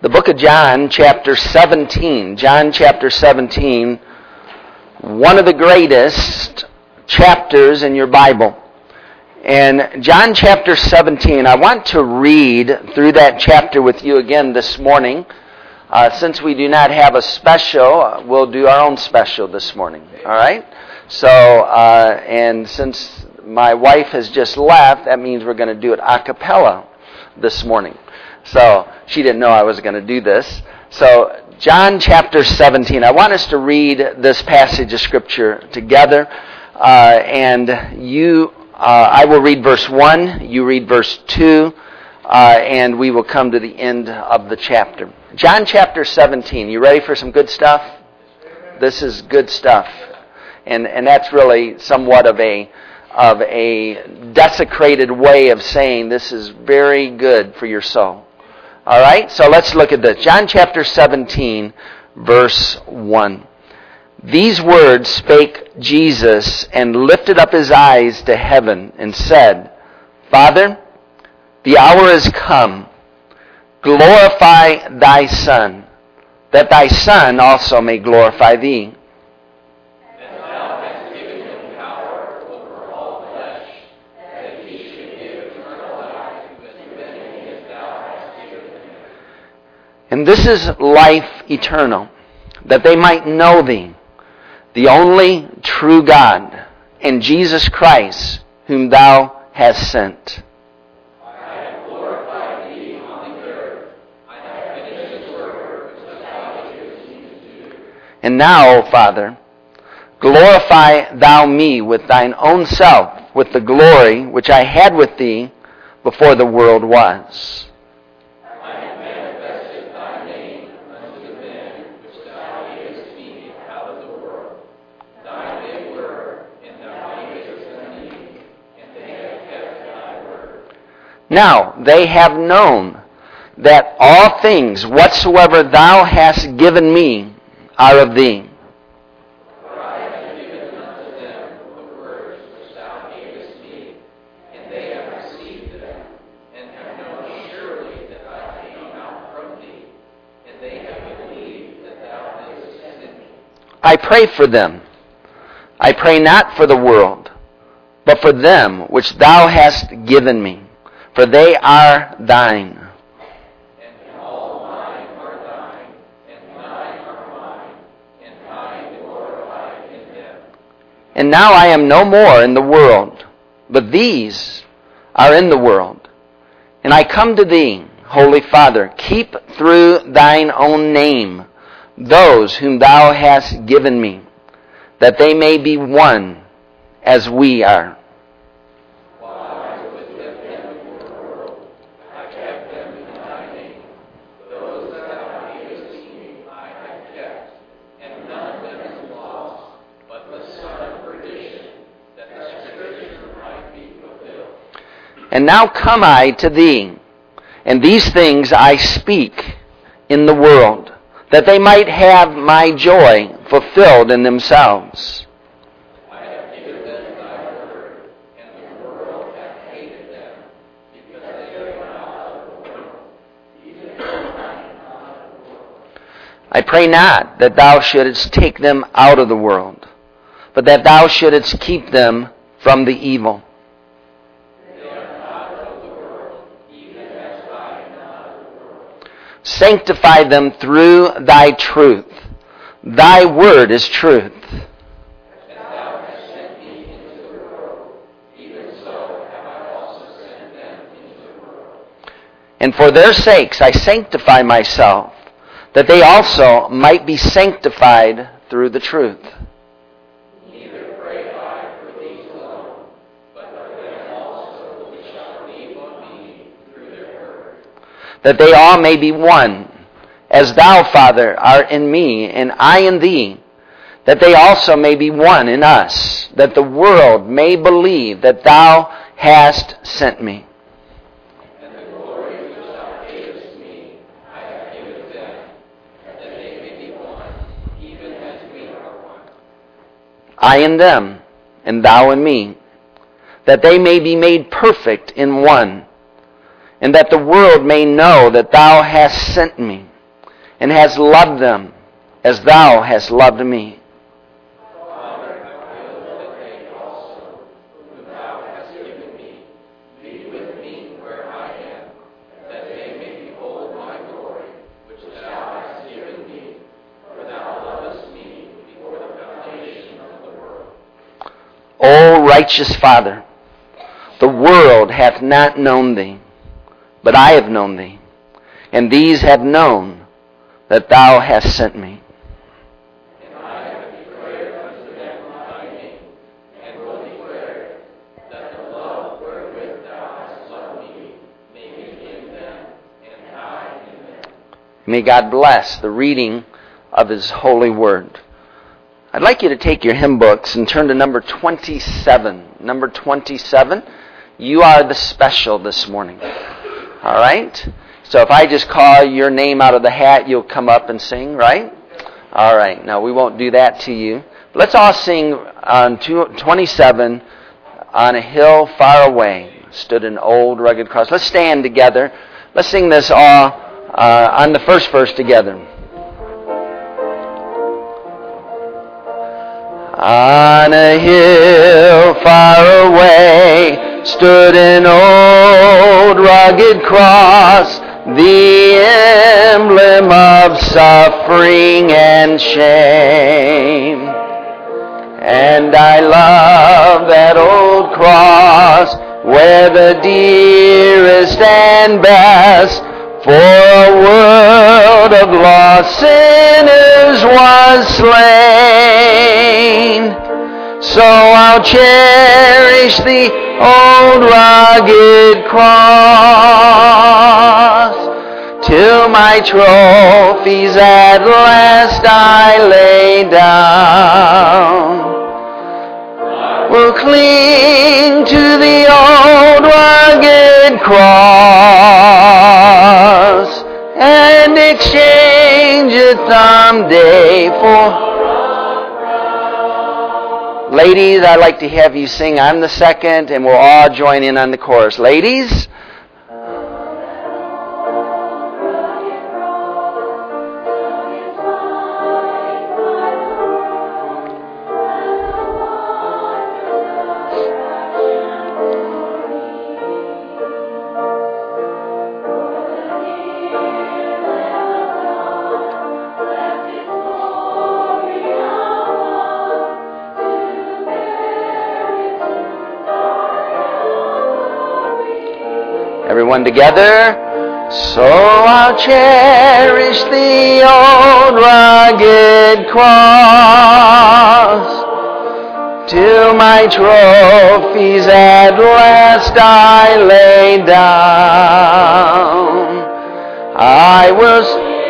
the book of John, chapter 17. John, chapter 17, one of the greatest chapters in your Bible. And John chapter 17, I want to read through that chapter with you again this morning. Since we do not have a special, we'll do our own special this morning. All right? So, and since my wife has just left, that means we're going to do it a cappella this morning. So, she didn't know I was going to do this. So, John chapter 17, I want us to read this passage of Scripture together. I will read verse 1, you read verse 2, and we will come to the end of the chapter. John chapter 17, you ready for some good stuff? This is good stuff. And that's really somewhat of a desecrated way of saying this is very good for your soul. All right, so let's look at this. John chapter 17, verse 1. These words spake Jesus and lifted up his eyes to heaven and said, Father, the hour is come. Glorify thy Son, that thy Son also may glorify thee. And thou hast given him power over all flesh, that he should give eternal life to as many as thou hast given him. And this is life eternal, that they might know thee, the only true God, and Jesus Christ, whom thou hast sent. I have glorified thee on the earth. I have finished the work which thou gavest me to do. And now, O Father, glorify thou me with thine own self, with the glory which I had with thee before the world was. I have manifested thy name unto the men which thou gavest me out of the world. Thine they were, and thou gavest them me, and they have kept thy word. Now they have known that all things whatsoever thou hast given me are of thee. For I have given unto them the words which thou gavest me, and they have received them, and have known surely that I came out from thee, and they have believed that thou didst send me. I pray for them. I pray not for the world, but for them which thou hast given me, for they are thine. And all mine are thine, and thine are mine, and mine glorified in them. And now I am no more in the world, but these are in the world. And I come to thee, Holy Father, keep through thine own name those whom thou hast given me, that they may be one as we are. While I was with them in the world, I kept them in thy name. Those that thou gavest me I have kept, and none of them is lost, but the son of perdition, that the scripture might be fulfilled. And now come I to thee, and these things I speak in the world, that they might have my joy fulfilled in themselves. I have given them thy word, and the world hath hated them, because they are not of the world, even as I am not of the world. I pray not that thou shouldest take them out of the world, but that thou shouldest keep them from the evil. They are not of the world, even as I am not of the world. Sanctify them through thy truth. Thy word is truth. As thou hast sent me into the world, even so have I also sent them into the world. And for their sakes I sanctify myself, that they also might be sanctified through the truth. Neither pray I for these alone, but for them also which shall believe on me through their word. That they all may be one, as thou, Father, art in me, and I in thee, that they also may be one in us, that the world may believe that thou hast sent me. And the glory which thou gavest me, I have given them, that they may be one, even as we are one. I in them, and thou in me, that they may be made perfect in one, and that the world may know that thou hast sent me, and hast loved them as thou hast loved me. O righteous Father, the world hath not known thee, but I have known thee, and these have known that thou hast sent me. And I have declared unto them thy name, and will declare that the love wherewith thou hast loved me may be in them, and I in them. May God bless the reading of His holy word. I'd like you to take your hymn books and turn to number 27. Number 27. You are the special this morning. All right? So if I just call your name out of the hat, you'll come up and sing, right? All right. Now, we won't do that to you. Let's all sing on 27, On a hill far away stood an old rugged cross. Let's stand together. Let's sing this all on the first verse together. On a hill far away stood an old rugged cross, the emblem of suffering and shame. And I love that old cross where the dearest and best for a world of lost sinners was slain. So I'll cherish the old rugged cross till my trophies at last I lay down. Will cling to the old rugged cross and exchange it someday for... Ladies, I'd like to have you sing I'm the Second, and we'll all join in on the chorus. Ladies? Everyone together. So I'll cherish the old rugged cross till my trophies at last I lay down. I will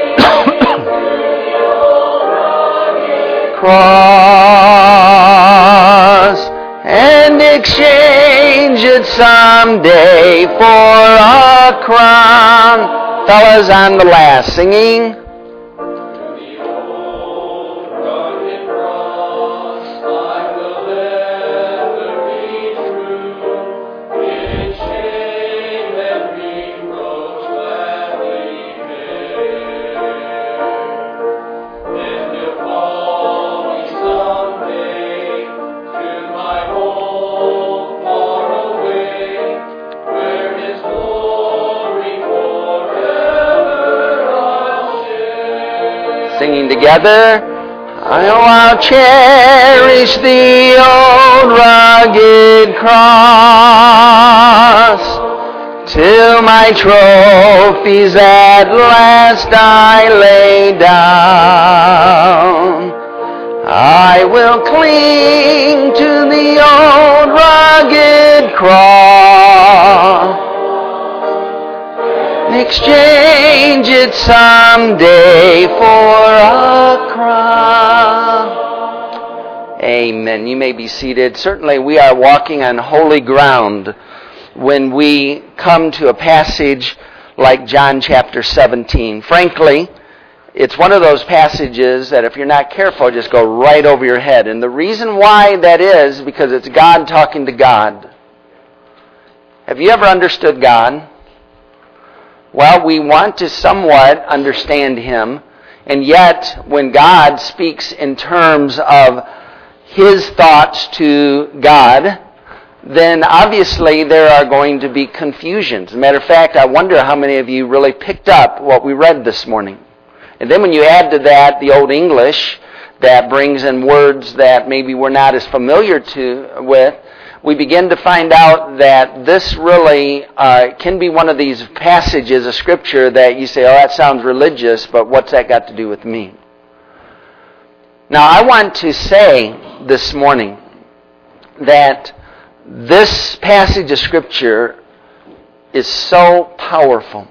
cross and exchange it someday for a crown. Fellas, on the last, singing. Singing together. I'll cherish the old rugged cross till my trophies at last I lay down. I will cling to the old rugged cross, exchange it someday for a crown. Amen. You may be seated. Certainly we are walking on holy ground when we come to a passage like John chapter 17. Frankly, it's one of those passages that if you're not careful, just go right over your head. And the reason why that is because it's God talking to God. Have you ever understood God? Well, we want to somewhat understand Him. And yet, when God speaks in terms of His thoughts to God, then obviously there are going to be confusions. As a matter of fact, I wonder how many of you really picked up what we read this morning. And then when you add to that the Old English that brings in words that maybe we're not as familiar with, we begin to find out that this really can be one of these passages of Scripture that you say, oh, that sounds religious, but what's that got to do with me? Now, I want to say this morning that this passage of Scripture is so powerful.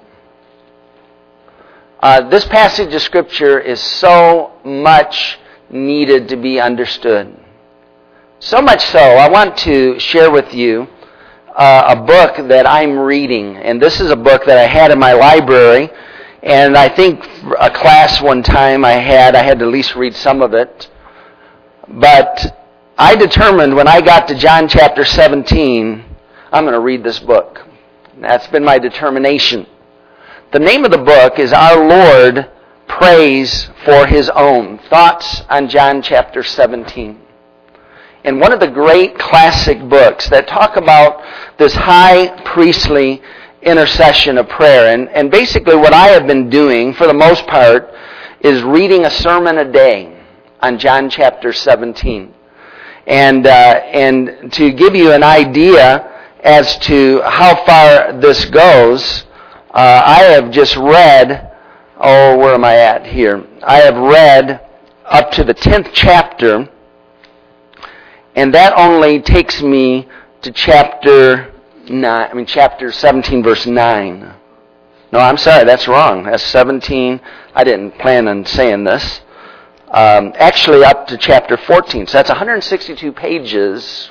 This passage of Scripture is so much needed to be understood. So much so, I want to share with you a book that I'm reading. And this is a book that I had in my library. And I think a class one time I had to at least read some of it. But I determined when I got to John chapter 17, I'm going to read this book. That's been my determination. The name of the book is Our Lord Prays for His Own. Thoughts on John chapter 17. And one of the great classic books that talk about this high priestly intercession of prayer. And basically what I have been doing, for the most part, is reading a sermon a day on John chapter 17. And to give you an idea as to how far this goes, I have just read, where am I at here? I have read up to the 10th chapter, and that only takes me to chapter 17, verse 9. No, I'm sorry, that's wrong. That's 17. I didn't plan on saying this. Actually up to chapter 14. So that's 162 pages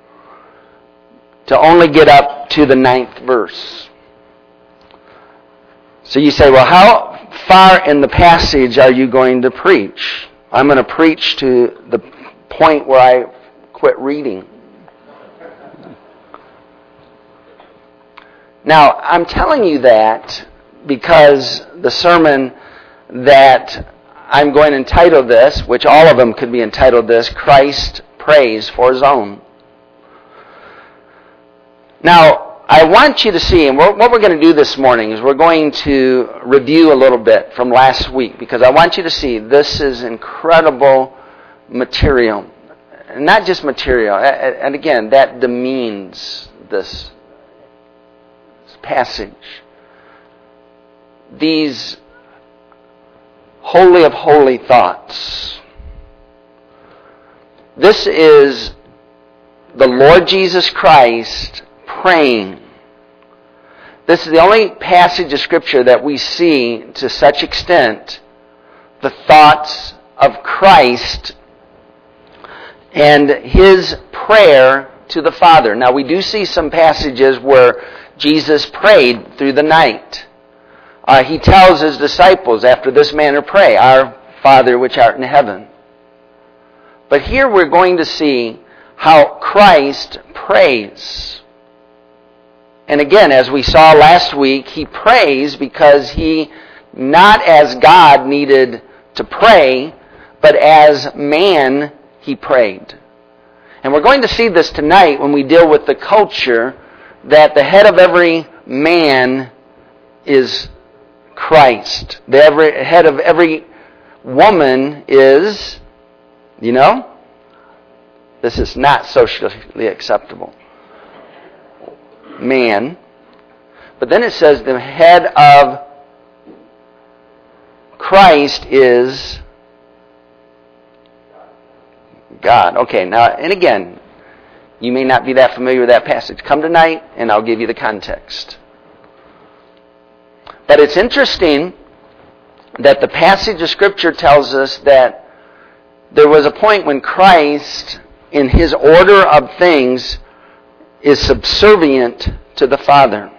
to only get up to the 9th verse. So you say, well, how far in the passage are you going to preach? I'm going to preach to the point where I quit reading. Now, I'm telling you that because the sermon that I'm going to entitle this, which all of them could be entitled this, Christ Prays for His Own. Now, I want you to see, and what we're going to do this morning is we're going to review a little bit from last week, because I want you to see this is incredible material. Not just material, and again, that demeans this passage. These holy of holy thoughts. This is the Lord Jesus Christ praying. This is the only passage of Scripture that we see to such extent the thoughts of Christ and His prayer to the Father. Now, we do see some passages where Jesus prayed through the night. He tells His disciples, after this manner pray, Our Father which art in heaven. But here we're going to see how Christ prays. And again, as we saw last week, He prays because He, not as God needed to pray, but as man, He prayed. And we're going to see this tonight when we deal with the culture that the head of every man is Christ. The head of every woman is, this is not socially acceptable, man. But then it says the head of Christ is God. Okay, now, and again, you may not be that familiar with that passage. Come tonight and I'll give you the context. But it's interesting that the passage of Scripture tells us that there was a point when Christ, in His order of things, is subservient to the Father.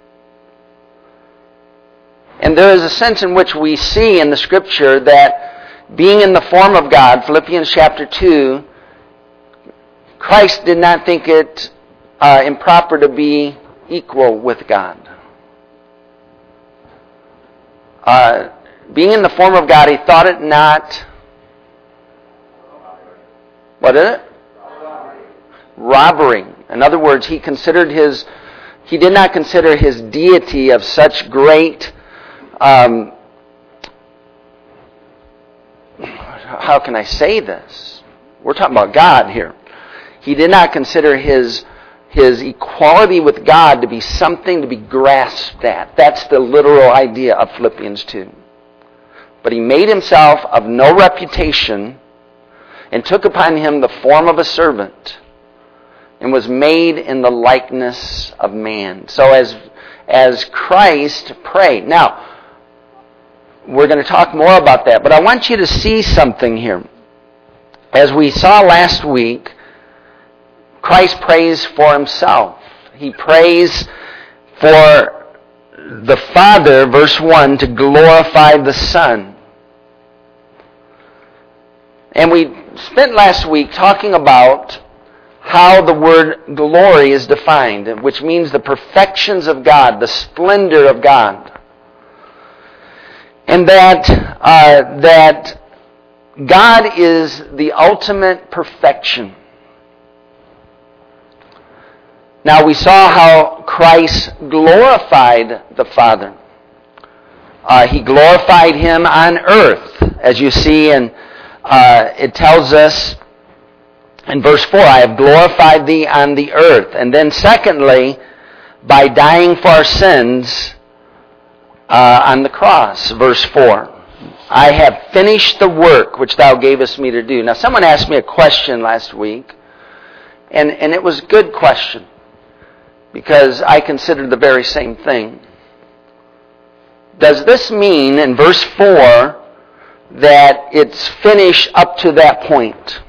And there is a sense in which we see in the Scripture that being in the form of God, Philippians chapter 2, Christ did not think it improper to be equal with God. being in the form of God, he thought it not... What is it? Robbery. In other words, he did not consider his deity of such great, how can I say this? We're talking about God here. He did not consider his equality with God to be something to be grasped at. That's the literal idea of Philippians 2. But he made himself of no reputation and took upon him the form of a servant and was made in the likeness of man. So as Christ prayed. Now, we're going to talk more about that, but I want you to see something here. As we saw last week, Christ prays for himself. He prays for the Father, verse 1, to glorify the Son. And we spent last week talking about how the word glory is defined, which means the perfections of God, the splendor of God. And that God is the ultimate perfection. Now we saw how Christ glorified the Father. He glorified him on earth, as you see, and it tells us in verse 4, I have glorified thee on the earth. And then secondly, by dying for our sins on the cross, verse 4. I have finished the work which thou gavest me to do. Now someone asked me a question last week, and it was a good question, because I considered the very same thing. Does this mean in verse 4 that it's finished up to that point?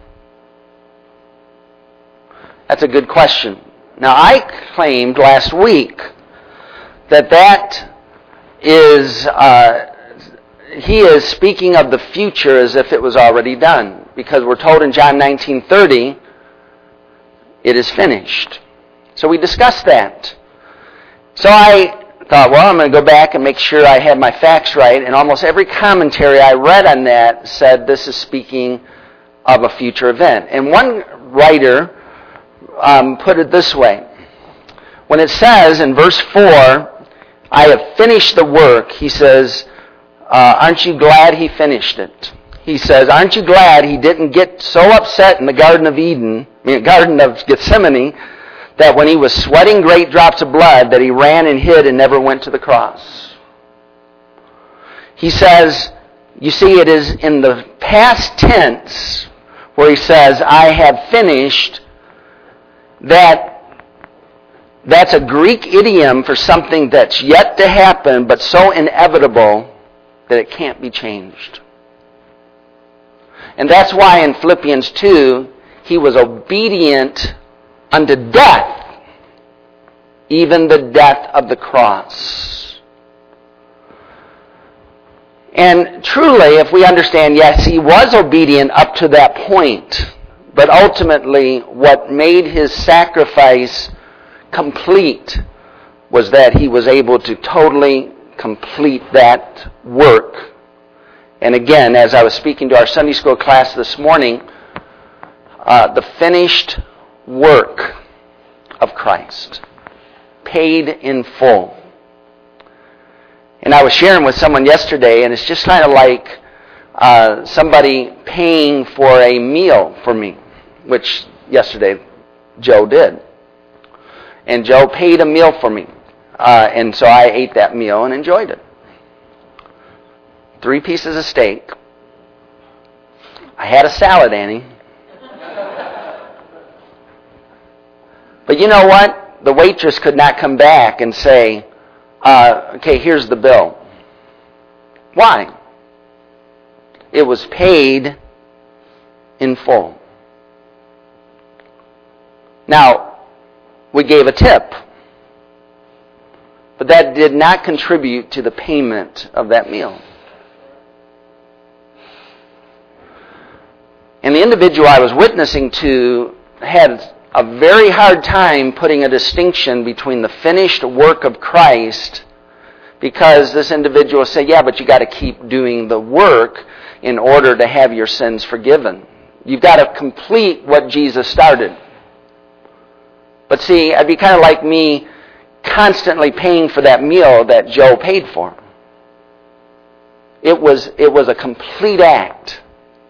That's a good question. Now, I claimed last week that is, he is speaking of the future as if it was already done. Because we're told in John 19:30, it is finished. So we discussed that. So I thought, well, I'm going to go back and make sure I have my facts right. And almost every commentary I read on that said this is speaking of a future event. And one writer put it this way. When it says in verse 4, I have finished the work, he says, aren't you glad he finished it? He says, aren't you glad he didn't get so upset in the Garden of Gethsemane, that when he was sweating great drops of blood, that he ran and hid and never went to the cross? He says, you see, it is in the past tense where he says, I have finished, that's a Greek idiom for something that's yet to happen, but so inevitable that it can't be changed. And that's why in Philippians 2, he was obedient unto death, even the death of the cross. And truly, if we understand, yes, he was obedient up to that point, but ultimately what made his sacrifice complete was that he was able to totally complete that work. And again, as I was speaking to our Sunday school class this morning, the finished work of Christ, paid in full. And I was sharing with someone yesterday, and it's just kind of like somebody paying for a meal for me, which yesterday Joe did. And Joe paid a meal for me. And so I ate that meal and enjoyed it. 3 pieces of steak. I had a salad, Annie. But you know what? The waitress could not come back and say, okay, here's the bill. Why? It was paid in full. Now, we gave a tip, but that did not contribute to the payment of that meal. And the individual I was witnessing to had a very hard time putting a distinction between the finished work of Christ Because this individual said, yeah, but you got to keep doing the work in order to have your sins forgiven. You've got to complete what Jesus started. But see, it'd be kind of like me constantly paying for that meal that Joe paid for. It was a complete act.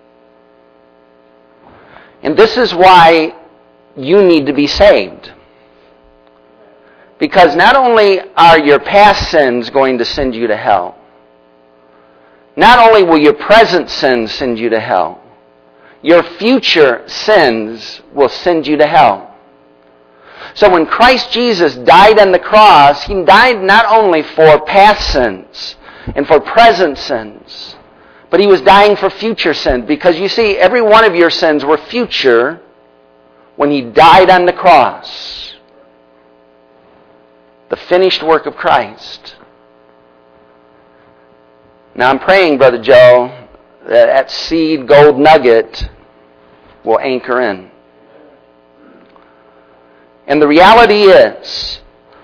And this is why you need to be saved. Because not only are your past sins going to send you to hell, not only will your present sins send you to hell, your future sins will send you to hell. So when Christ Jesus died on the cross, He died not only for past sins and for present sins, but He was dying for future sins. Because you see, every one of your sins were future when He died on the cross. The finished work of Christ. Now I'm praying, Brother Joe, that seed gold nugget will anchor in. And the reality is,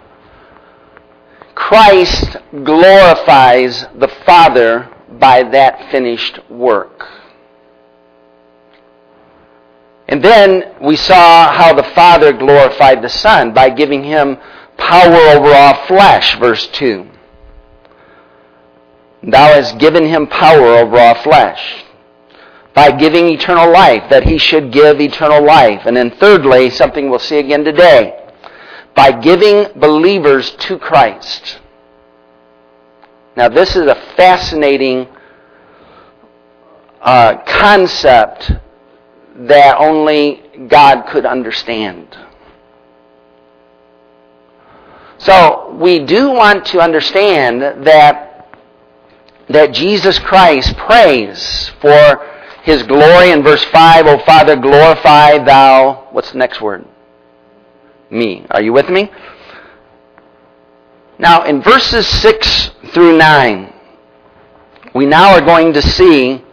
Christ glorifies the Father by that finished work. And then we saw how the Father glorified the Son by giving Him power over all flesh, verse 2. Thou hast given Him power over all flesh. By giving eternal life, that He should give eternal life. And then thirdly, something we'll see again today, by giving believers to Christ. Now this is a fascinating concept that only God could understand. So we do want to understand that Jesus Christ prays for His glory in verse 5, O Father, glorify Thou, what's the next word? Me. Are you with me? Now in verses 6 through 9, we now are going to see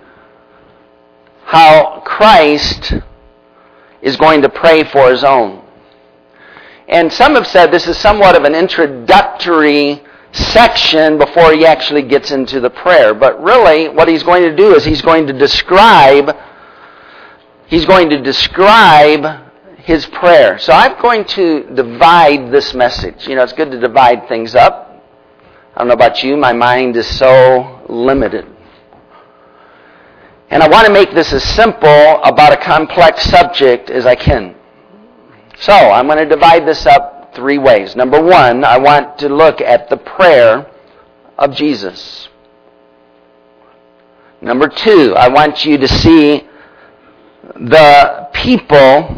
how Christ is going to pray for His own. And some have said this is somewhat of an introductory section before He actually gets into the prayer. But really, what He's going to do is He's going to describe His prayer. So I'm going to divide this message. You know, it's good to divide things up. I don't know about you, my mind is so limited. And I want to make this as simple about a complex subject as I can. So, I'm going to divide this up 3 ways. Number 1, I want to look at the prayer of Jesus. Number 2, I want you to see the people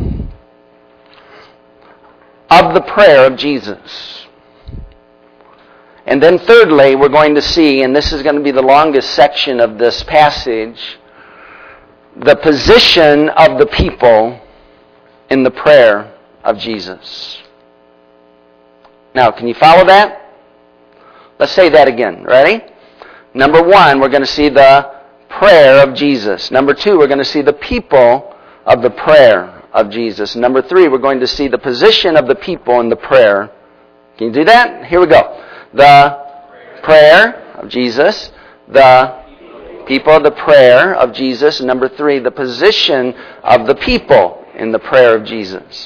of the prayer of Jesus. And then thirdly, we're going to see, and this is going to be the longest section of this passage, the position of the people in the prayer of Jesus. Now, can you follow that? Let's say that again. Ready? Number 1, we're going to see the prayer of Jesus. Number 2, we're going to see the people of the prayer of Jesus. Number 3, we're going to see the position of the people in the prayer. Can you do that? Here we go. The prayer of Jesus, the people of the prayer of Jesus, and number 3, the position of the people in the prayer of Jesus.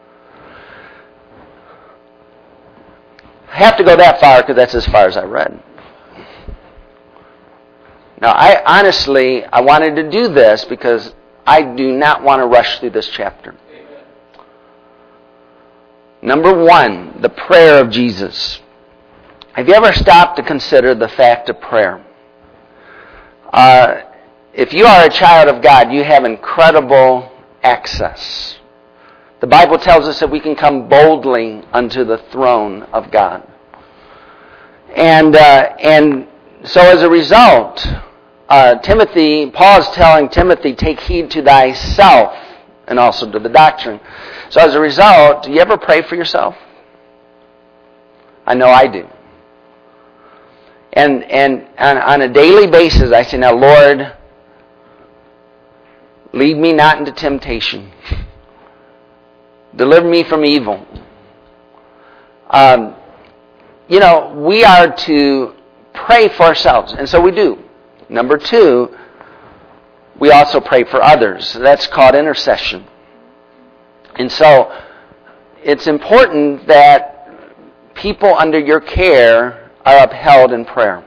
I have to go that far because that's as far as I read. Now, I wanted to do this because I do not want to rush through this chapter. Number 1, the prayer of Jesus. Have you ever stopped to consider the fact of prayer? If you are a child of God, you have incredible access. The Bible tells us that we can come boldly unto the throne of God. And so as a result, Paul is telling Timothy, take heed to thyself and also to the doctrine. So as a result, do you ever pray for yourself? I know I do. And on a daily basis, I say, now Lord, lead me not into temptation. Deliver me from evil. we are to pray for ourselves. And so we do. Number 2, we also pray for others. That's called intercession. And so it's important that people under your care are upheld in prayer.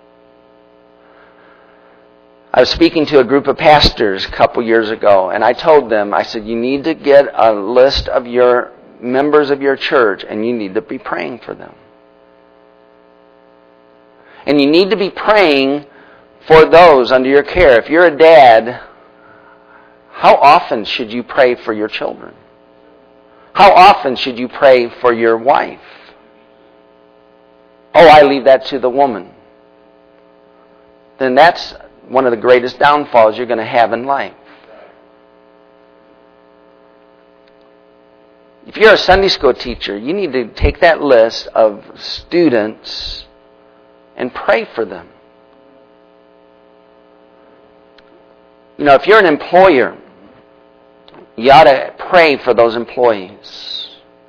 I was speaking to a group of pastors a couple years ago, and I told them, I said, you need to get a list of your members of your church, and you need to be praying for them. And you need to be praying for those under your care. If you're a dad, how often should you pray for your children? How often should you pray for your wife? Oh, I leave that to the woman. Then that's one of the greatest downfalls you're going to have in life. If you're a Sunday school teacher, you need to take that list of students and pray for them. If you're an employer, you ought to pray for those employees.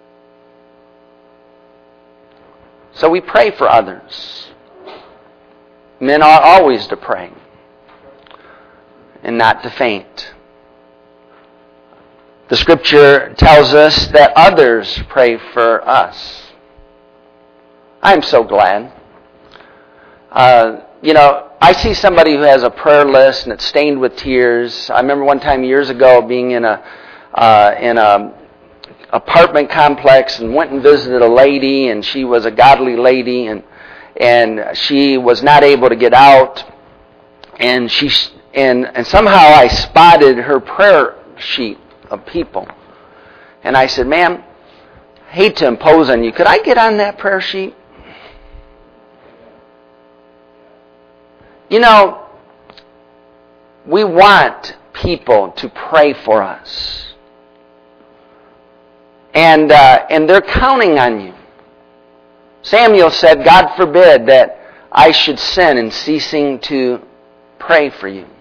So we pray for others. Men ought always to pray and not to faint. The Scripture tells us that others pray for us. I'm so glad. I see somebody who has a prayer list and it's stained with tears. I remember one time years ago being in a apartment complex and went and visited a lady, and she was a godly lady, and she was not able to get out, and somehow I spotted her prayer sheet of people, and I said, "Ma'am, I hate to impose on you. Could I get on that prayer sheet?" We want people to pray for us. And they're counting on you. Samuel said, "God forbid that I should sin in ceasing to pray for you."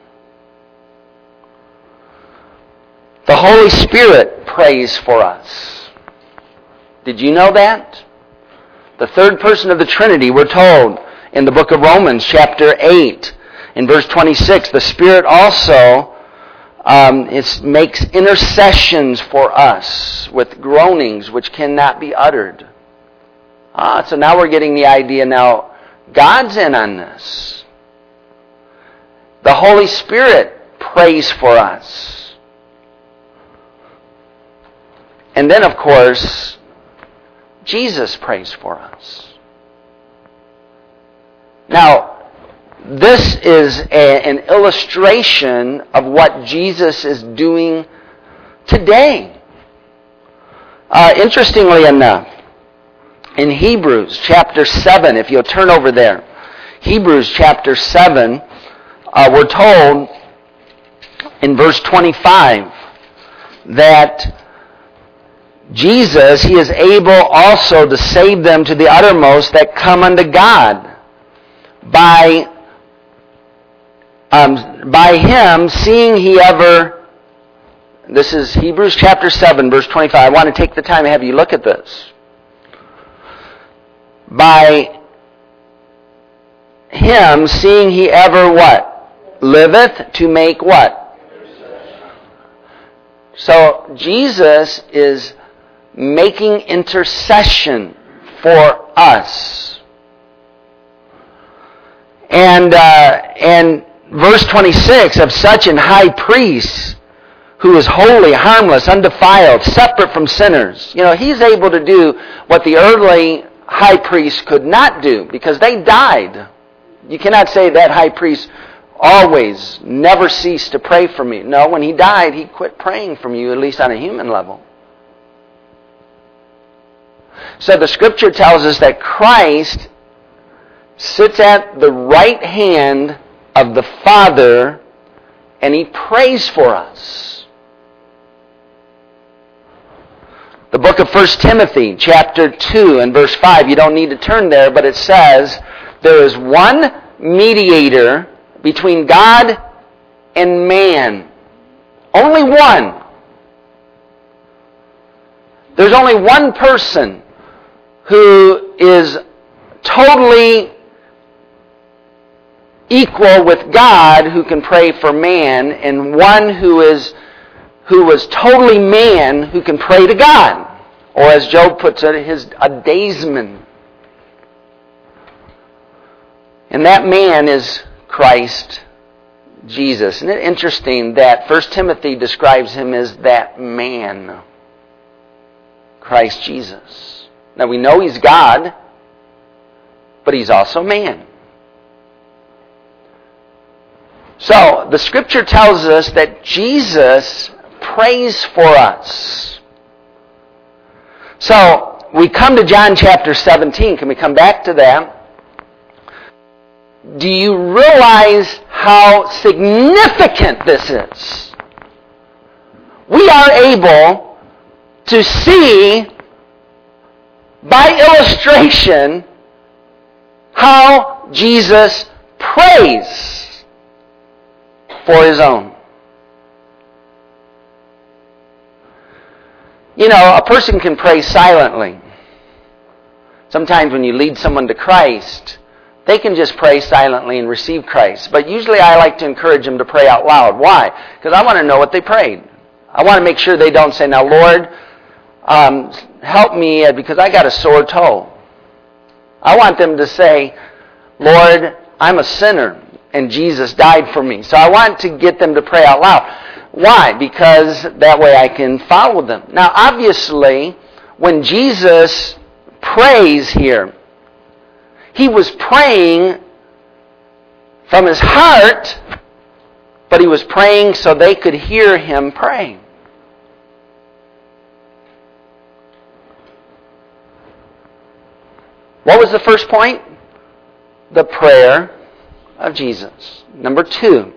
The Holy Spirit prays for us. Did you know that? The third person of the Trinity, we're told in the book of Romans, chapter 8, in verse 26, the Spirit also makes intercessions for us with groanings which cannot be uttered. So now we're getting the idea now, God's in on this. The Holy Spirit prays for us. And then, of course, Jesus prays for us. Now, this is an illustration of what Jesus is doing today. Interestingly enough, in Hebrews chapter 7, if you'll turn over there, Hebrews chapter 7, we're told in verse 25 that Jesus, He is able also to save them to the uttermost that come unto God by Him, seeing He ever... This is Hebrews chapter 7, verse 25. I want to take the time to have you look at this. By Him, seeing He ever what? Liveth to make what? So Jesus is making intercession for us. And verse 26, of such an high priest who is holy, harmless, undefiled, separate from sinners. He's able to do what the early high priest could not do because they died. You cannot say that high priest always never ceased to pray for me. No, when he died, he quit praying for you, at least on a human level. So the Scripture tells us that Christ sits at the right hand of the Father and He prays for us. The book of 1 Timothy, chapter 2 and verse 5, you don't need to turn there, but it says, there is one mediator between God and man. Only one. There's only one person who is totally equal with God who can pray for man, and one who was totally man who can pray to God. Or as Job puts it, a daysman. And that man is Christ Jesus. Isn't it interesting that 1 Timothy describes him as that man, Christ Jesus. Now we know he's God, but he's also man. So, the Scripture tells us that Jesus prays for us. So, we come to John chapter 17. Can we come back to that? Do you realize how significant this is? We are able to see by illustration how Jesus prays for his own. You know, a person can pray silently. Sometimes when you lead someone to Christ, they can just pray silently and receive Christ. But usually I like to encourage them to pray out loud. Why? Because I want to know what they prayed. I want to make sure they don't say, now Lord, help me because I got a sore toe. I want them to say, Lord, I'm a sinner and Jesus died for me. So I want to get them to pray out loud. Why? Because that way I can follow them. Now obviously, when Jesus prays here, he was praying from his heart, but he was praying so they could hear him praying. What was the first point? The prayer of Jesus. Number 2.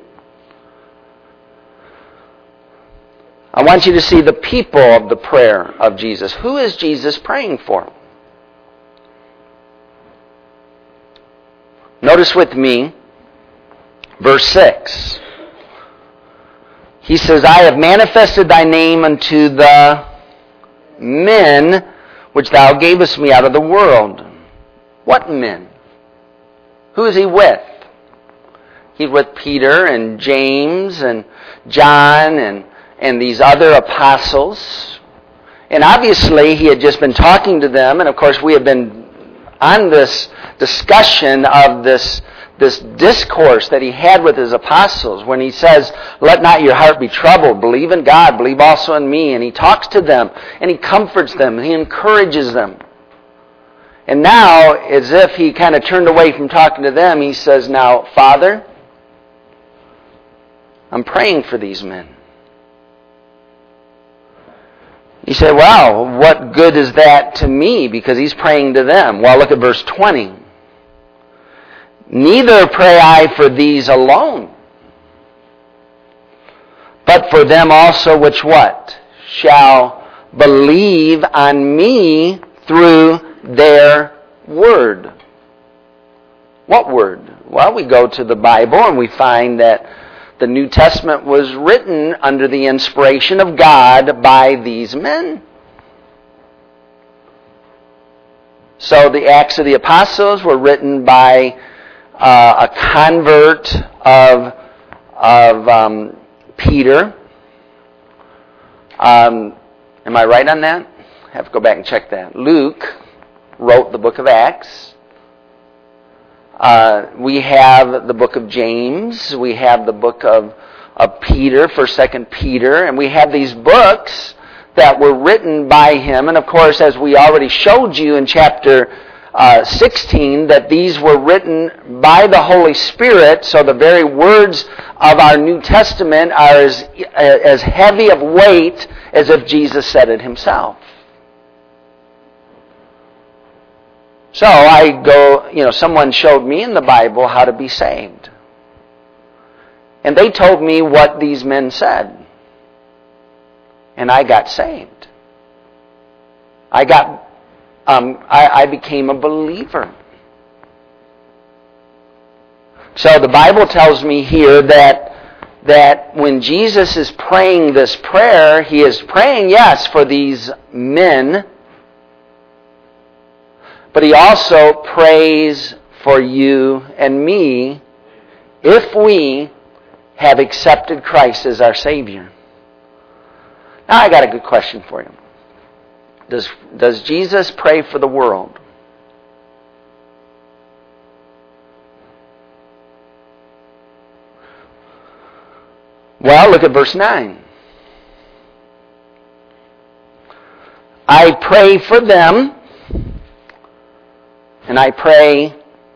I want you to see the people of the prayer of Jesus. Who is Jesus praying for? Notice with me, verse 6. He says, I have manifested thy name unto the men which thou gavest me out of the world. What men? Who is he with? He's with Peter and James and John and these other apostles. And obviously he had just been talking to them, and of course we have been on this discussion of this discourse that he had with his apostles when he says, let not your heart be troubled, believe in God, believe also in me. And he talks to them and he comforts them and he encourages them. And now, as if he kind of turned away from talking to them, he says, now, Father, I'm praying for these men. You say, well, what good is that to me? Because he's praying to them. Well, look at verse 20. Neither pray I for these alone, but for them also which what? Shall believe on me through their word. What word? Well, we go to the Bible and we find that the New Testament was written under the inspiration of God by these men. So the Acts of the Apostles were written by a convert of Peter. Am I right on that? I have to go back and check that. Luke wrote the book of Acts. We have the book of James. We have the book of Peter, 1st, 2nd Peter. And we have these books that were written by him. And of course, as we already showed you in chapter 16, that these were written by the Holy Spirit. So the very words of our New Testament are as heavy of weight as if Jesus said it himself. So I go, someone showed me in the Bible how to be saved. And they told me what these men said. And I got saved. I became a believer. So the Bible tells me here that when Jesus is praying this prayer, he is praying, yes, for these men, But he also prays for you and me if we have accepted Christ as our Savior. Now I got a good question for you. Does Jesus pray for the world? Well, look at verse 9. I pray for them, and I pray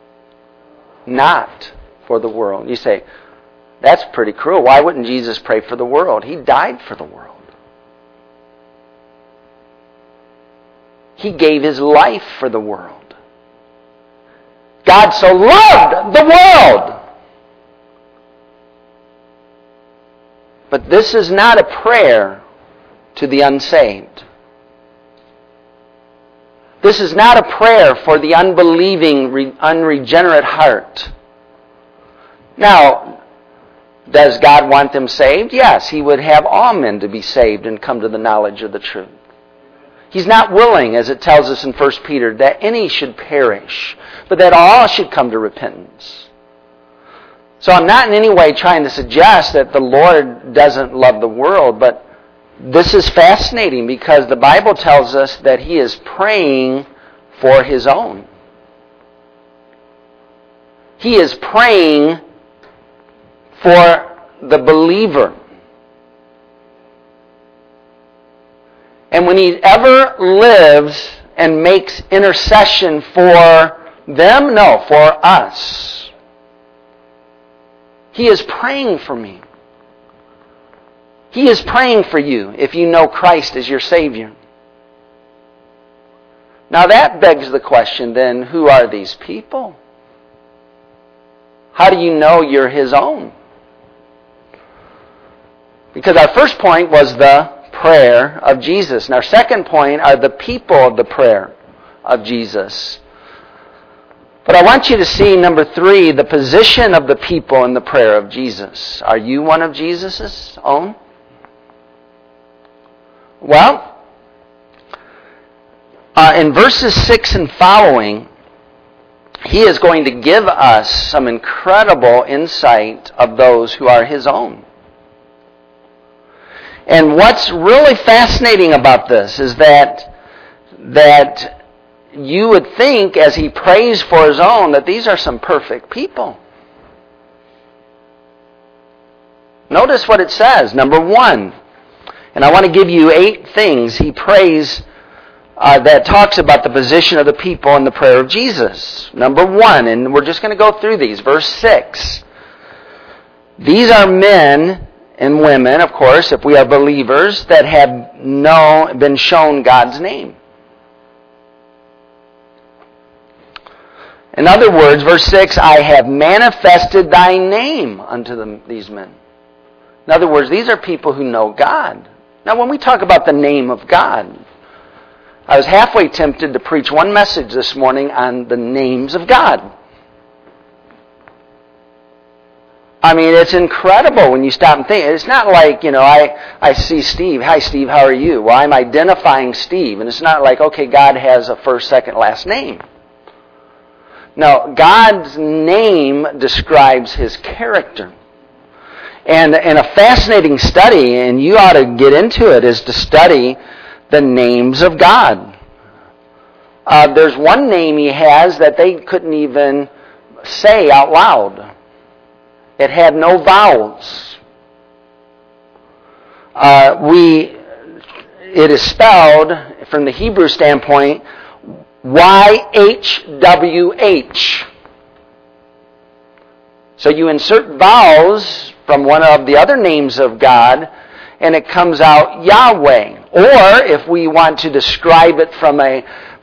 not for the world. You say, that's pretty cruel. Why wouldn't Jesus pray for the world? He died for the world. He gave His life for the world. God so loved the world. But this is not a prayer to the unsaved. This is not a prayer for the unbelieving, unregenerate heart. Now, does God want them saved? Yes, He would have all men to be saved and come to the knowledge of the truth. He's not willing, as it tells us in 1 Peter, that any should perish, but that all should come to repentance. So I'm not in any way trying to suggest that the Lord doesn't love the world, but this is fascinating because the Bible tells us that He is praying for His own. He is praying for the believer. And when He ever lives and makes intercession for them, no, for us. He is praying for me. He is praying for you if you know Christ as your Savior. Now that begs the question then, who are these people? How do you know you're His own? Because our first point was the prayer of Jesus. And our second point are the people of the prayer of Jesus. But I want you to see, number 3, the position of the people in the prayer of Jesus. Are you one of Jesus' own? Well, in verses 6 and following, he is going to give us some incredible insight of those who are His own. And what's really fascinating about this is that you would think, as he prays for his own, that these are some perfect people. Notice what it says. Number 1, and I want to give you 8 things he prays that talks about the position of the people in the prayer of Jesus. Number 1, and we're just going to go through these. Verse 6. These are men and women, of course, if we are believers, that have been shown God's name. In other words, verse 6, I have manifested thy name unto these men. In other words, these are people who know God. Now, when we talk about the name of God, I was halfway tempted to preach one message this morning on the names of God. I mean, it's incredible when you stop and think. It's not like, I see Steve. Hi, Steve, how are you? Well, I'm identifying Steve. And it's not like, okay, God has a first, second, last name. No, God's name describes His character. And a fascinating study, and you ought to get into it, is to study the names of God. There's one name He has that they couldn't even say out loud. It had no vowels. It is spelled, from the Hebrew standpoint, YHWH. So you insert vowels from one of the other names of God, and it comes out Yahweh. Or if we want to describe it from an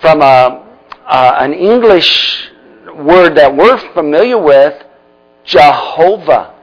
English word that we're familiar with, Jehovah.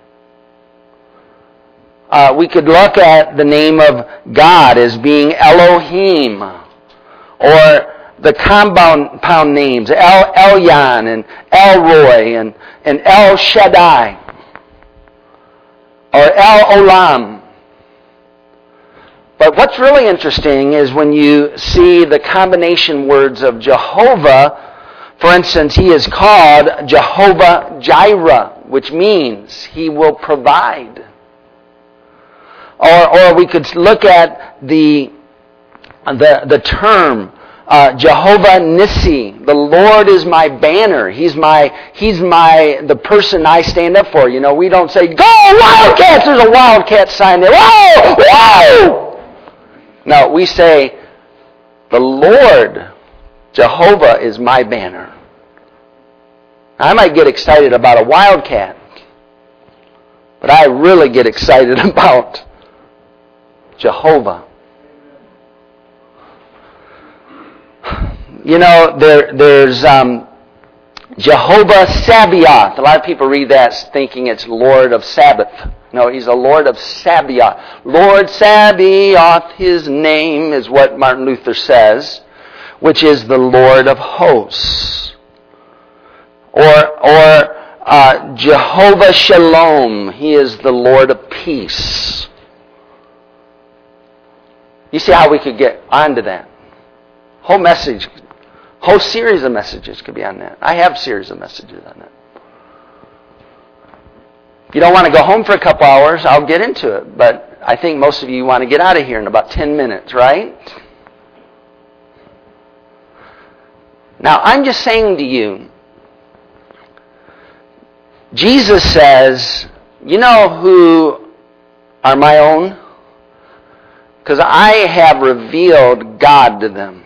We could look at the name of God as being Elohim, or the compound names, Elyon and Elroy and El Shaddai, or El Olam. But what's really interesting is when you see the combination words of Jehovah. For instance, he is called Jehovah Jireh, which means he will provide. Or we could look at the term Jehovah Nissi. The Lord is my banner. He's the person I stand up for. You know, we don't say, "Go Wildcats!" There's a Wildcat sign there. Whoa! Whoa! No, we say, "The Lord, Jehovah, is my banner." I might get excited about a Wildcat, but I really get excited about Jehovah. You know, there's Jehovah Sabaoth. A lot of people read that thinking it's Lord of Sabbath. No, he's a Lord of Sabaoth. Lord Sabaoth, his name is what Martin Luther says, which is the Lord of hosts. Or Jehovah Shalom, he is the Lord of peace. You see how we could get onto that? Whole series of messages could be on that. I have a series of messages on that. If you don't want to go home for a couple hours, I'll get into it. But I think most of you want to get out of here in about 10 minutes, right? Now, I'm just saying to you, Jesus says, you know who are my own? Because I have revealed God to them.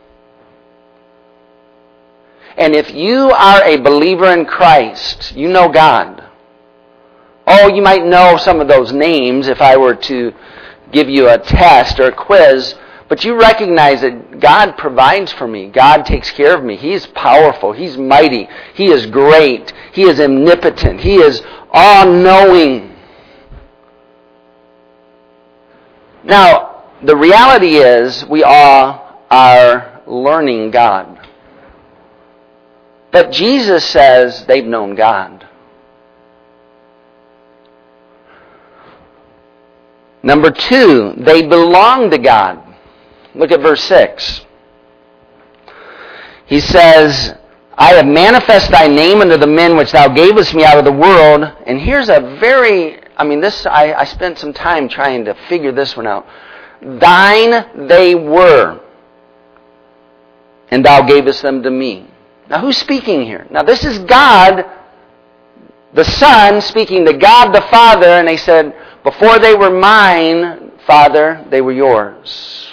And if you are a believer in Christ, you know God. Oh, you might know some of those names if I were to give you a test or a quiz, but you recognize that God provides for me. God takes care of me. He's powerful. He's mighty. He is great. He is omnipotent. He is all-knowing. Now, the reality is we all are learning God. But Jesus says they've known God. Number 2, they belong to God. Look at verse 6. He says, I have manifest thy name unto the men which thou gavest me out of the world. And here's a very, I spent some time trying to figure this one out. Thine they were, and thou gavest them to me. Now who's speaking here? Now this is God, the Son, speaking to God the Father, and they said, before they were mine, Father, they were yours.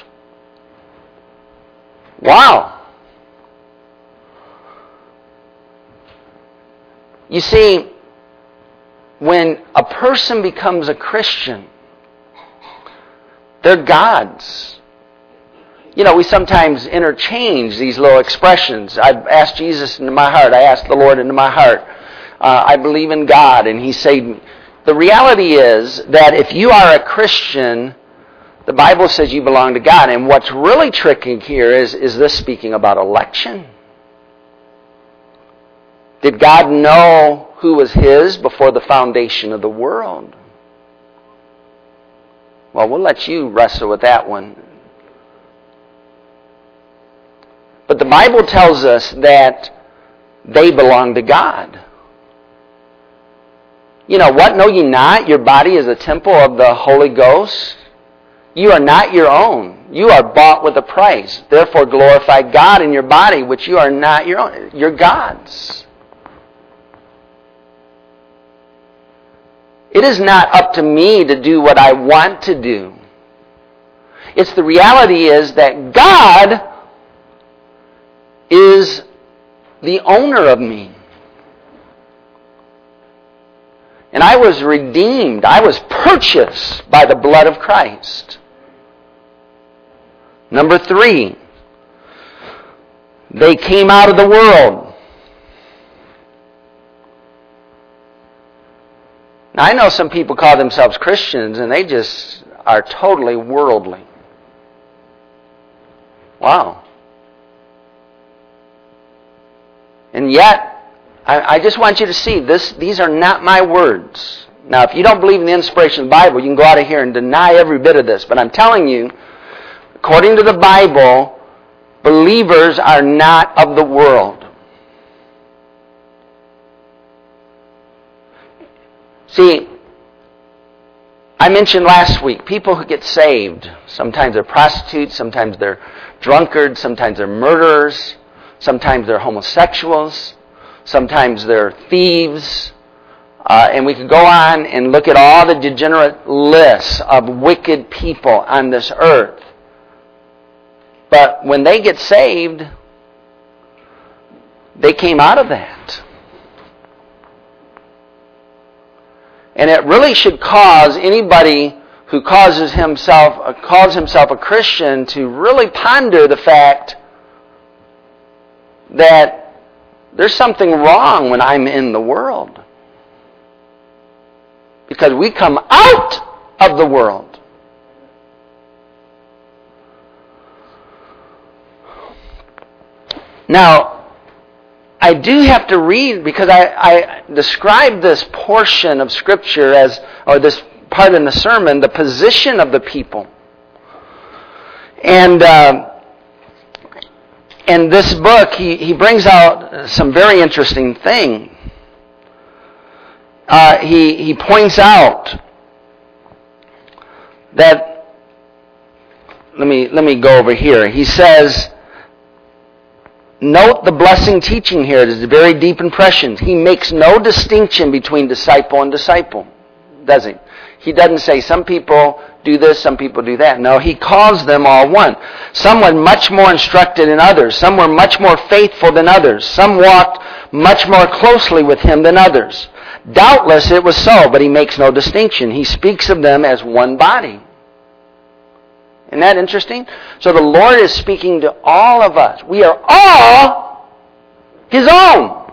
Wow. You see, when a person becomes a Christian, they're God's. You know, we sometimes interchange these little expressions. I've asked Jesus into my heart. I asked the Lord into my heart. I believe in God, and He saved me. The reality is that if you are a Christian, the Bible says you belong to God. And what's really tricky here is this speaking about election? Did God know who was His before the foundation of the world? Well, we'll let you wrestle with that one. But the Bible tells us that they belong to God. You know what? Know ye not, your body is a temple of the Holy Ghost? You are not your own. You are bought with a price. Therefore glorify God in your body, which you are not your own. You're God's. It is not up to me to do what I want to do. It's the reality is that God is the owner of me. And I was redeemed. I was purchased by the blood of Christ. Number 3, they came out of the world. Now, I know some people call themselves Christians and they just are totally worldly. Wow. And yet, I just want you to see, these are not my words. Now, if you don't believe in the inspiration of the Bible, you can go out of here and deny every bit of this. But I'm telling you, according to the Bible, believers are not of the world. See, I mentioned last week, people who get saved, sometimes they're prostitutes, sometimes they're drunkards, sometimes they're murderers, sometimes they're homosexuals, sometimes they're thieves, and we could go on and look at all the degenerate lists of wicked people on this earth. But when they get saved, they came out of that. And it really should cause anybody who calls himself a Christian to really ponder the fact that there's something wrong when I'm in the world. Because we come out of the world. Now, I do have to read, because I described this portion of Scripture as, or this part in the sermon, the position of the people. And in this book, he brings out some very interesting thing. He points out that, let me go over here. He says, note the blessing teaching here. It is a very deep impression. He makes no distinction between disciple and disciple, does he? He doesn't say some people do this, some people do that. No, he calls them all one. Some were much more instructed than others. Some were much more faithful than others. Some walked much more closely with him than others. Doubtless it was so, but he makes no distinction. He speaks of them as one body. Isn't that interesting? So the Lord is speaking to all of us. We are all His own.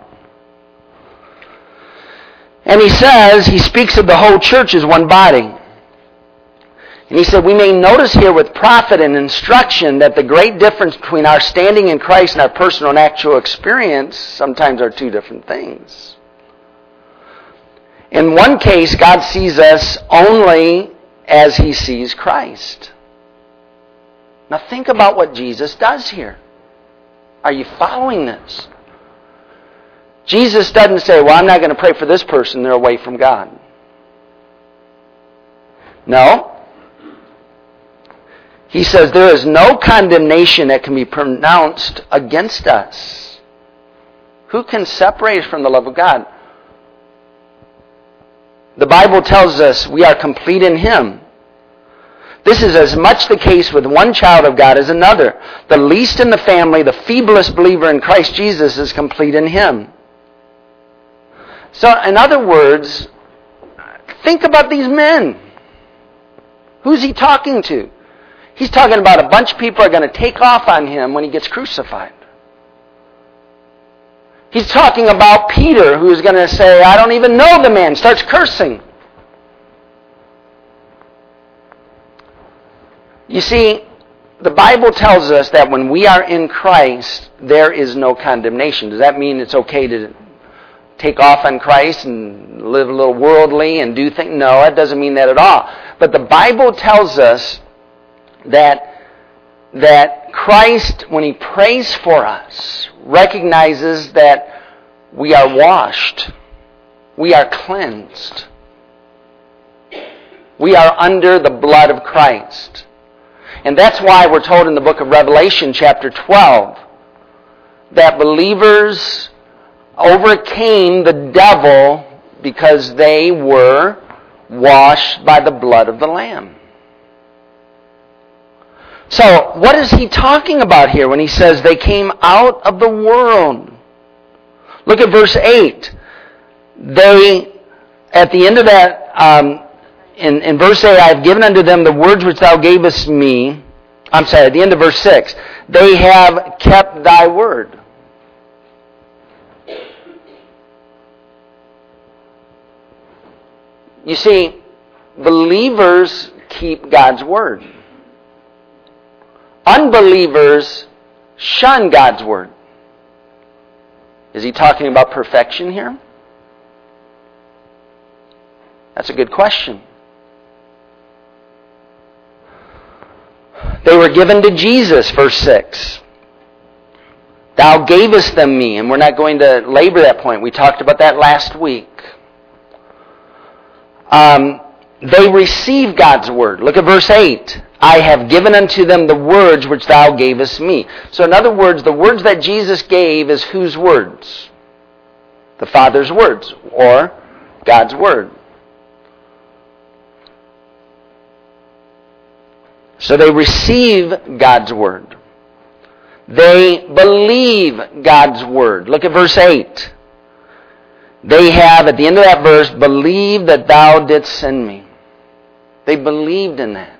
And he says, he speaks of the whole church as one body. And he said, we may notice here with profit and instruction that the great difference between our standing in Christ and our personal and actual experience sometimes are two different things. In one case, God sees us only as He sees Christ. Now think about what Jesus does here. Are you following this? Jesus doesn't say, well, I'm not going to pray for this person, they're away from God. No. He says there is no condemnation that can be pronounced against us. Who can separate us from the love of God? The Bible tells us we are complete in Him. This is as much the case with one child of God as another. The least in the family, the feeblest believer in Christ Jesus, is complete in Him. So, in other words, think about these men. Who's He talking to? He's talking about a bunch of people are going to take off on Him when He gets crucified. He's talking about Peter, who's going to say, I don't even know the man, starts cursing. You see, the Bible tells us that when we are in Christ, there is no condemnation. Does that mean it's okay to take off on Christ and live a little worldly and do things? No, it doesn't mean that at all. But the Bible tells us that Christ, when He prays for us, recognizes that we are washed. We are cleansed. We are under the blood of Christ. And that's why we're told in the book of Revelation, chapter 12, that believers overcame the devil because they were washed by the blood of the Lamb. So, what is he talking about here when he says they came out of the world? Look at verse 8. They, at the end of that, in verse 8, I have given unto them the words which thou gavest me. I'm sorry, at the end of verse 6. They have kept thy word. You see, believers keep God's word. Unbelievers shun God's word. Is he talking about perfection here? That's a good question. They were given to Jesus, verse 6. Thou gavest them me, and we're not going to labor that point. We talked about that last week. They received God's word. Look at verse 8. I have given unto them the words which thou gavest me. So in other words, the words that Jesus gave is whose words? The Father's words, or God's word. So they receive God's word. They believe God's word. Look at verse 8. They have, at the end of that verse, believed that thou didst send me. They believed in that.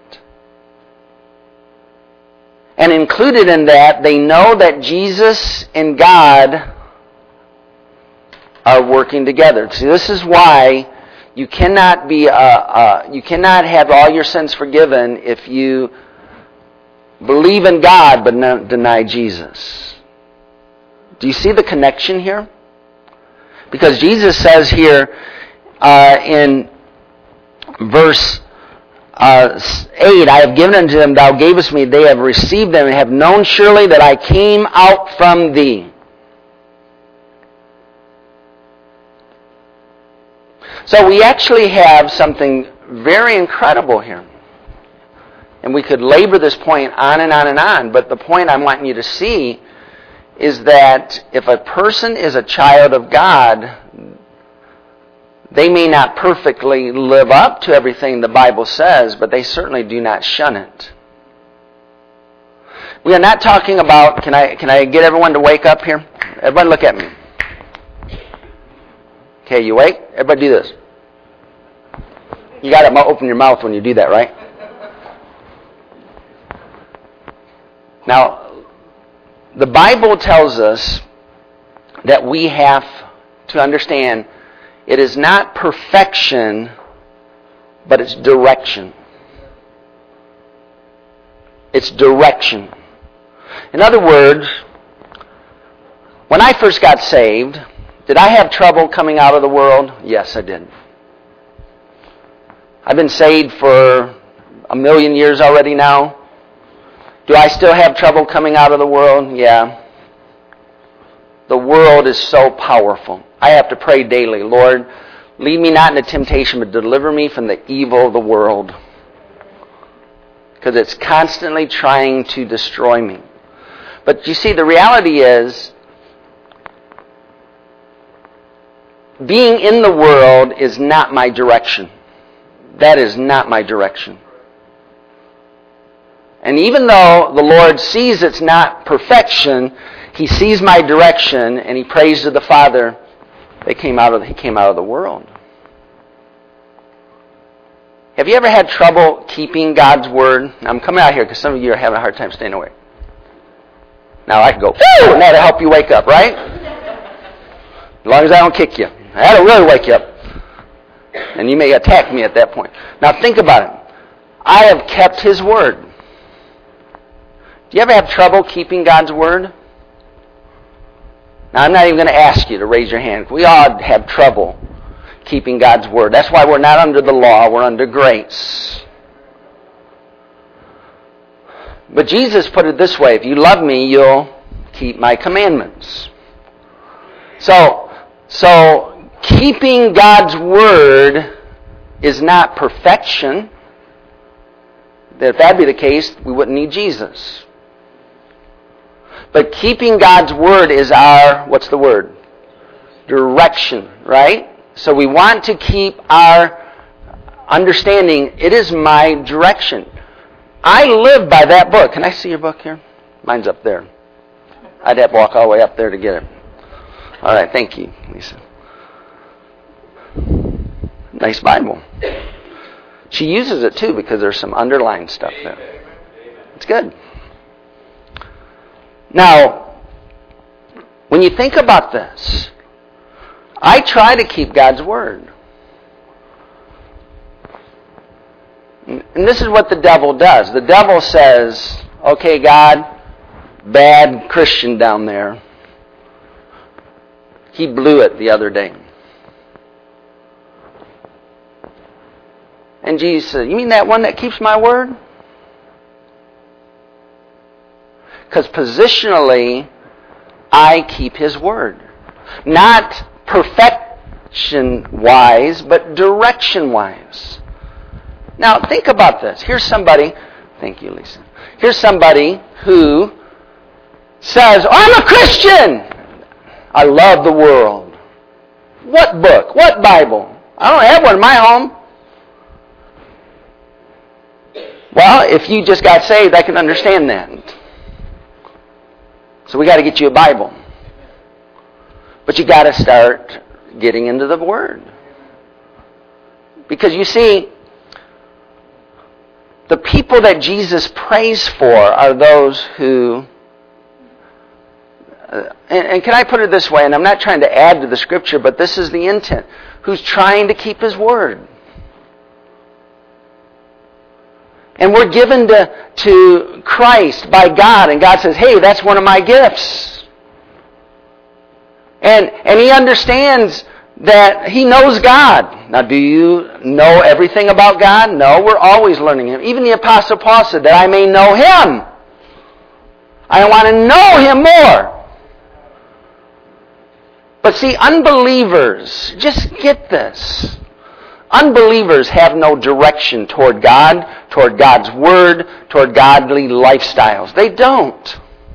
And included in that, they know that Jesus and God are working together. See, this is why you cannot have all your sins forgiven if you believe in God but deny Jesus. Do you see the connection here? Because Jesus says here in verse 8, I have given unto them, thou gavest me, they have received them, and have known surely that I came out from thee. So we actually have something very incredible here. And we could labor this point on and on and on, but the point I'm wanting you to see is that if a person is a child of God, they may not perfectly live up to everything the Bible says, but they certainly do not shun it. We are not talking about, can I get everyone to wake up here? Everybody look at me. Okay, you awake? Everybody do this. You got to open your mouth when you do that, right? Now, the Bible tells us that we have to understand it is not perfection, but it's direction. It's direction. In other words, when I first got saved, did I have trouble coming out of the world? Yes, I did. I've been saved for 1,000,000 years already now. Do I still have trouble coming out of the world? Yeah. The world is so powerful. I have to pray daily, Lord, lead me not into temptation, but deliver me from the evil of the world. Because it's constantly trying to destroy me. But you see, the reality is, being in the world is not my direction. That is not my direction. And even though the Lord sees it's not perfection, He sees my direction and He prays to the Father. He came out of the world. Have you ever had trouble keeping God's word? Now, I'm coming out here because some of you are having a hard time staying awake. Now I can go, whoo, and that'll help you wake up, right? As long as I don't kick you. That'll really wake you up. And you may attack me at that point. Now think about it. I have kept His word. Do you ever have trouble keeping God's word? Now I'm not even going to ask you to raise your hand. We all have trouble keeping God's word. That's why we're not under the law, we're under grace. But Jesus put it this way, if you love me, you'll keep my commandments. So keeping God's word is not perfection. If that be the case, we wouldn't need Jesus. But keeping God's word is our, what's the word? Direction, right? So we want to keep our understanding, it is my direction. I live by that book. Can I see your book here? Mine's up there. I'd have to walk all the way up there to get it. All right, thank you, Lisa. Nice Bible. She uses it too because there's some underlined stuff there. It's good. Now, when you think about this, I try to keep God's word. And this is what the devil does. The devil says, okay, God, bad Christian down there. He blew it the other day. And Jesus said, you mean that one that keeps my word? Because positionally, I keep His word. Not perfection-wise, but direction-wise. Now, think about this. Here's somebody, thank you, Lisa. Here's somebody who says, I'm a Christian! I love the world. What book? What Bible? I don't have one in my home. Well, if you just got saved, I can understand that. So we got to get you a Bible. But you got to start getting into the Word. Because you see, the people that Jesus prays for are those who, and can I put it this way, and I'm not trying to add to the Scripture, but this is the intent, who's trying to keep His Word. And we're given to Christ by God, and God says, hey, that's one of my gifts. And He understands that He knows God. Now, do you know everything about God? No, we're always learning Him. Even the Apostle Paul said that I may know Him. I want to know Him more. But see, unbelievers, just get this. Unbelievers have no direction toward God, toward God's Word, toward godly lifestyles. They don't.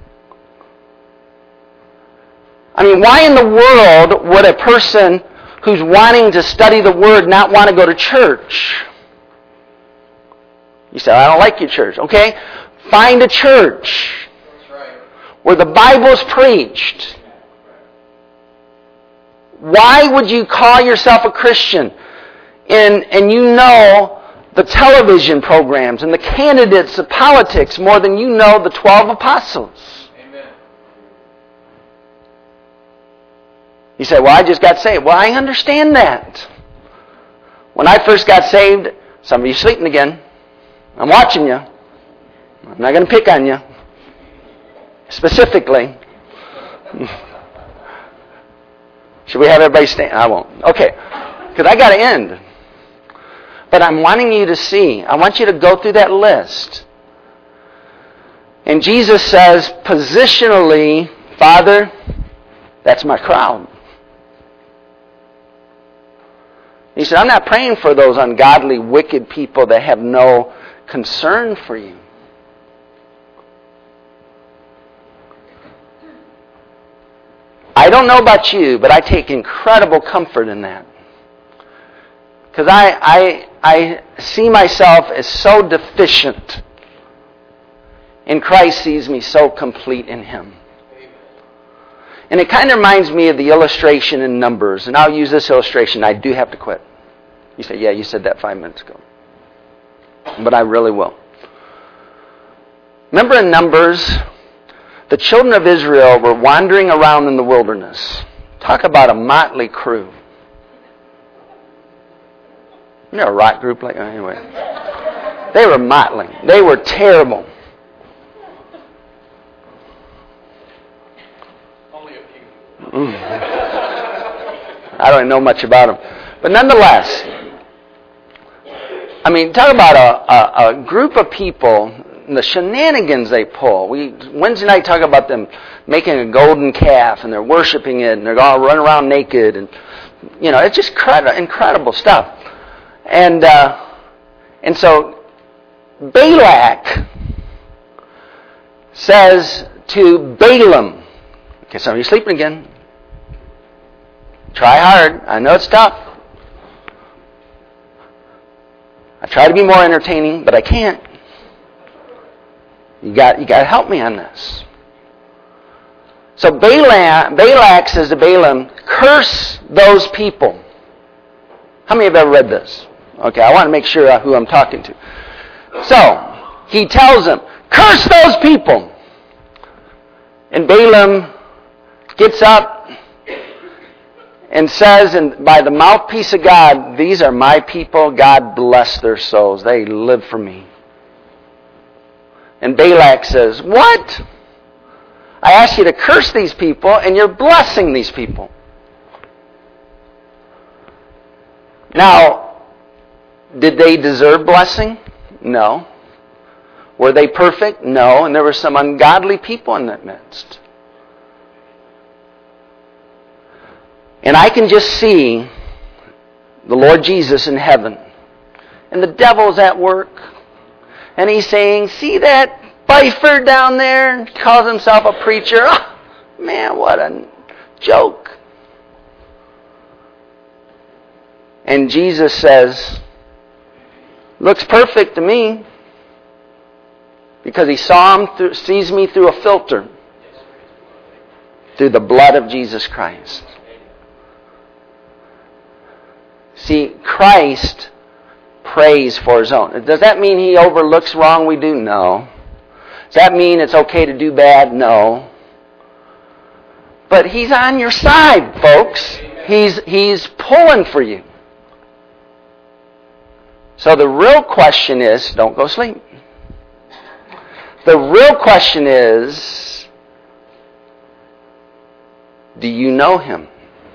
I mean, why in the world would a person who's wanting to study the Word not want to go to church? You say, I don't like your church. Okay, find a church where the Bible's preached. Why would you call yourself a Christian and you know the television programs and the candidates of politics more than you know the 12 apostles? Amen. You say, well, I just got saved. Well, I understand that. When I first got saved, some of you sleeping again. I'm watching you. I'm not going to pick on you. Specifically. Should we have everybody stand? I won't. Okay. Because I got to end. But I'm wanting you to see. I want you to go through that list. And Jesus says, positionally, Father, that's my crowd. He said, I'm not praying for those ungodly, wicked people that have no concern for you. I don't know about you, but I take incredible comfort in that. Because I see myself as so deficient, and Christ sees me so complete in Him. And it kind of reminds me of the illustration in Numbers. And I'll use this illustration. I do have to quit. You say, yeah, you said that 5 minutes ago. But I really will. Remember in Numbers, the children of Israel were wandering around in the wilderness. Talk about a motley crew. Isn't there a rock group like that? Anyway. They were motley. They were terrible. Only a few. I don't know much about them. But nonetheless, I mean, talk about a group of people, the shenanigans they pull. Wednesday night talk about them making a golden calf, and they're worshiping it, and they're all running around naked, and you know, it's just incredible stuff. And so Balak says to Balaam, okay, some of you sleeping again. Try hard. I know it's tough. I try to be more entertaining, but I can't. You got to help me on this. So Balak says to Balaam, curse those people. How many have ever read this? Okay, I want to make sure who I'm talking to. So, he tells them, curse those people. And Balaam gets up and says, and by the mouthpiece of God, these are my people. God bless their souls. They live for me. And Balak says, what? I asked you to curse these people, and you're blessing these people. Now, Did they deserve blessing? No. Were they perfect? No. And there were some ungodly people in that midst. And I can just see the Lord Jesus in heaven. And the devil's at work. And he's saying, see that Pfeiffer down there? And calls himself a preacher. Oh, man, what a joke. And Jesus says, looks perfect to me. Because he sees me through a filter. Through the blood of Jesus Christ. See, Christ prays for his own. Does that mean he overlooks wrong we do? No. Does that mean it's okay to do bad? No. But he's on your side, folks. He's pulling for you. So the real question is, don't go sleep. The real question is, do you know him?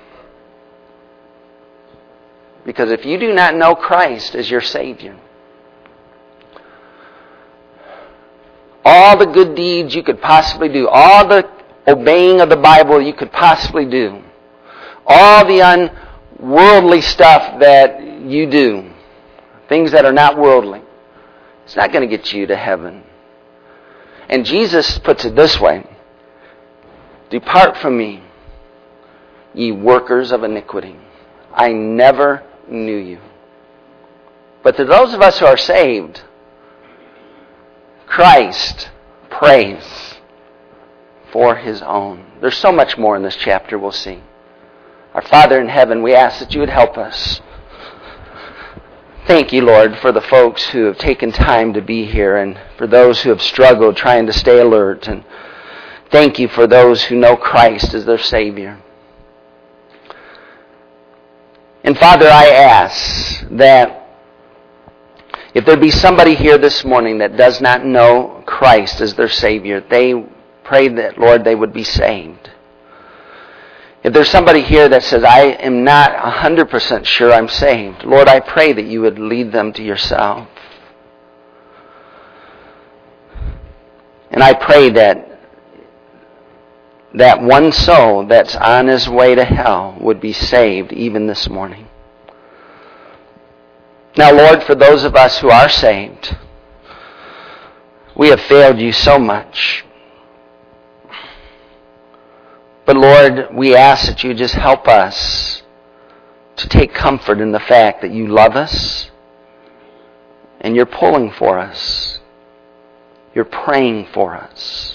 Because if you do not know Christ as your Savior, all the good deeds you could possibly do, all the obeying of the Bible you could possibly do, all the unworldly stuff that you do, things that are not worldly, it's not going to get you to heaven. And Jesus puts it this way, depart from me, ye workers of iniquity. I never knew you. But to those of us who are saved, Christ prays for his own. There's so much more in this chapter we'll see. Our Father in heaven, we ask that you would help us. Thank you, Lord, for the folks who have taken time to be here and for those who have struggled trying to stay alert. And thank you for those who know Christ as their Savior. And Father, I ask that if there be somebody here this morning that does not know Christ as their Savior, they pray that, Lord, they would be saved. If there's somebody here that says, I am not 100% sure I'm saved, Lord, I pray that you would lead them to yourself. And I pray that one soul that's on his way to hell would be saved even this morning. Now, Lord, for those of us who are saved, we have failed you so much. But Lord, we ask that you just help us to take comfort in the fact that you love us and you're pulling for us. You're praying for us.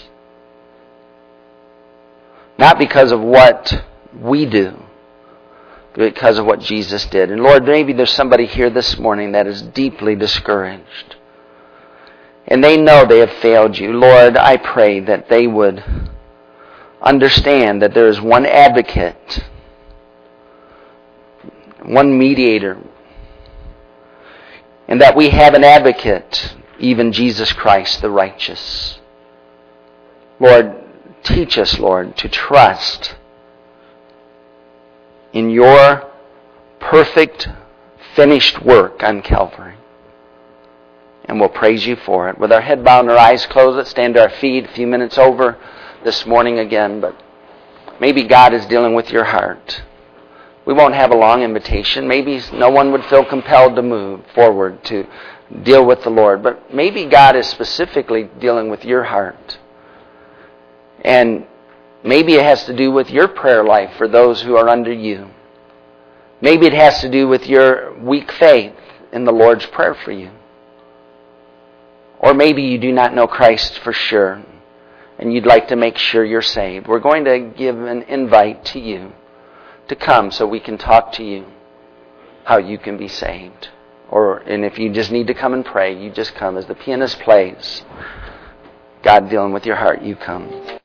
Not because of what we do, but because of what Jesus did. And Lord, maybe there's somebody here this morning that is deeply discouraged. And they know they have failed you. Lord, I pray that they would understand that there is one advocate, one mediator, and that we have an advocate, even Jesus Christ the righteous. Lord, teach us, Lord, to trust in your perfect, finished work on Calvary. And we'll praise you for it. With our head bowed and our eyes closed, let's stand to our feet. A few minutes over this morning again, but maybe God is dealing with your heart. We won't have a long invitation. Maybe no one would feel compelled to move forward to deal with the Lord, but maybe God is specifically dealing with your heart. And maybe it has to do with your prayer life for those who are under you. Maybe it has to do with your weak faith in the Lord's Prayer for you. Or maybe you do not know Christ for sure, and you'd like to make sure you're saved. We're going to give an invite to you to come so we can talk to you how you can be saved. And if you just need to come and pray, you just come. As the pianist plays, God dealing with your heart, you come.